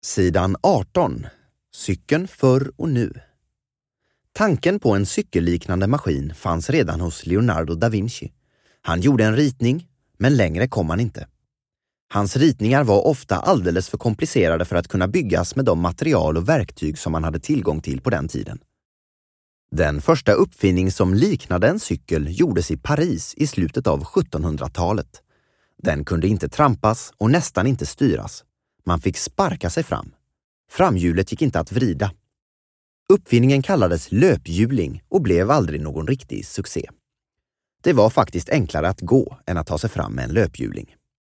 Sidan 18. Cykeln förr och nu. Tanken på en cykelliknande maskin fanns redan hos Leonardo da Vinci. Han gjorde en ritning, men längre kom han inte. Hans ritningar var ofta alldeles för komplicerade för att kunna byggas med de material och verktyg som man hade tillgång till på den tiden. Den första uppfinning som liknade en cykel gjordes i Paris i slutet av 1700-talet. Den kunde inte trampas och nästan inte styras. Man fick sparka sig fram. Framhjulet gick inte att vrida. Uppfinningen kallades löphjuling och blev aldrig någon riktig succé. Det var faktiskt enklare att gå än att ta sig fram med en löphjuling.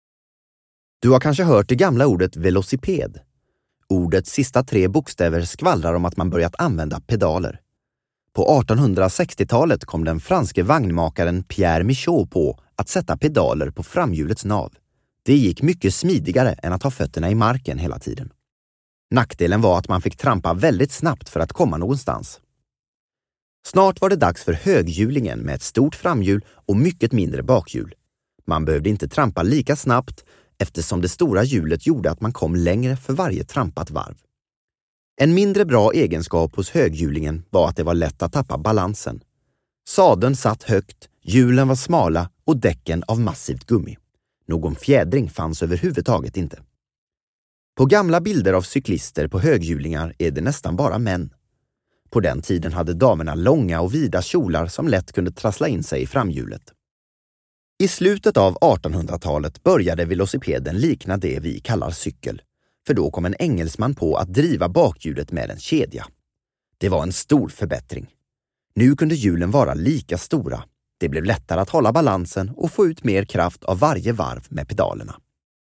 Du har kanske hört det gamla ordet velociped. Ordets sista 3 bokstäver skvallrar om att man börjat använda pedaler. På 1860-talet kom den franske vagnmakaren Pierre Michaud på att sätta pedaler på framhjulets nav. Det gick mycket smidigare än att ha fötterna i marken hela tiden. Nackdelen var att man fick trampa väldigt snabbt för att komma någonstans. Snart var det dags för höghjulingen med ett stort framhjul och mycket mindre bakhjul. Man behövde inte trampa lika snabbt eftersom det stora hjulet gjorde att man kom längre för varje trampat varv. En mindre bra egenskap hos höghjulingen var att det var lätt att tappa balansen. Sadeln satt högt, hjulen var smala och däcken av massivt gummi. Någon fjädring fanns överhuvudtaget inte. På gamla bilder av cyklister på höghjulingar är det nästan bara män. På den tiden hade damerna långa och vida kjolar som lätt kunde trassla in sig i framhjulet. I slutet av 1800-talet började velocipeden likna det vi kallar cykel, för då kom en engelsman på att driva bakhjulet med en kedja. Det var en stor förbättring. Nu kunde hjulen vara lika stora. Det blev lättare att hålla balansen och få ut mer kraft av varje varv med pedalerna.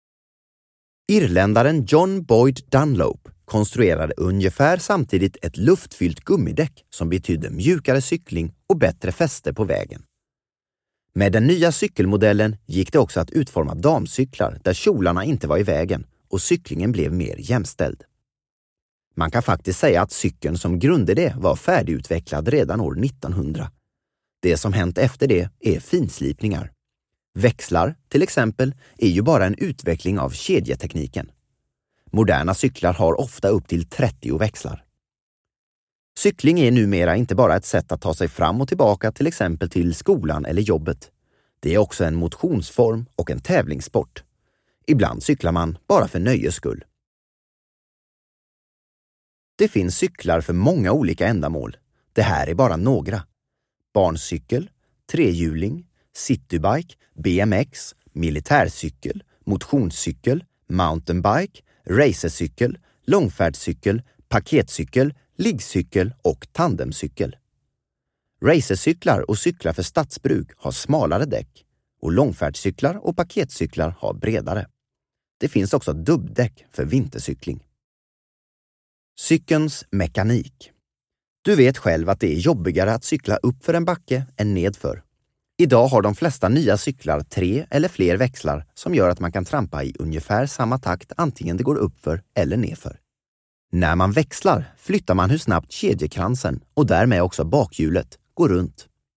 Irländaren John Boyd Dunlop konstruerade ungefär samtidigt ett luftfyllt gummidäck som betydde mjukare cykling och bättre fäste på vägen. Med den nya cykelmodellen gick det också att utforma damcyklar där kjolarna inte var i vägen och cyklingen blev mer jämställd. Man kan faktiskt säga att cykeln som grundidé var färdigutvecklad redan år 1900. Det som hänt efter det är finslipningar. Växlar, till exempel, är ju bara en utveckling av kedjetekniken. Moderna cyklar har ofta upp till 30 växlar. Cykling är numera inte bara ett sätt att ta sig fram och tillbaka till exempel till skolan eller jobbet. Det är också en motionsform och en tävlingssport. Ibland cyklar man bara för nöjes skull. Det finns cyklar för många olika ändamål. Det här är bara några. Barncykel, trehjuling, citybike, BMX, militärcykel, motionscykel, mountainbike, racercykel, långfärdscykel, paketcykel, liggcykel och tandemcykel. Racercyklar och cyklar för stadsbruk har smalare däck och långfärdscyklar och paketcyklar har bredare. Det finns också dubbdäck för vintercykling. Cykelns mekanik. Du vet själv att det är jobbigare att cykla upp för en backe än nedför. Idag har de flesta nya cyklar 3 eller fler växlar som gör att man kan trampa i ungefär samma takt antingen det går uppför eller nedför. När man växlar flyttar man hur snabbt kedjekransen och därmed också bakhjulet går runt.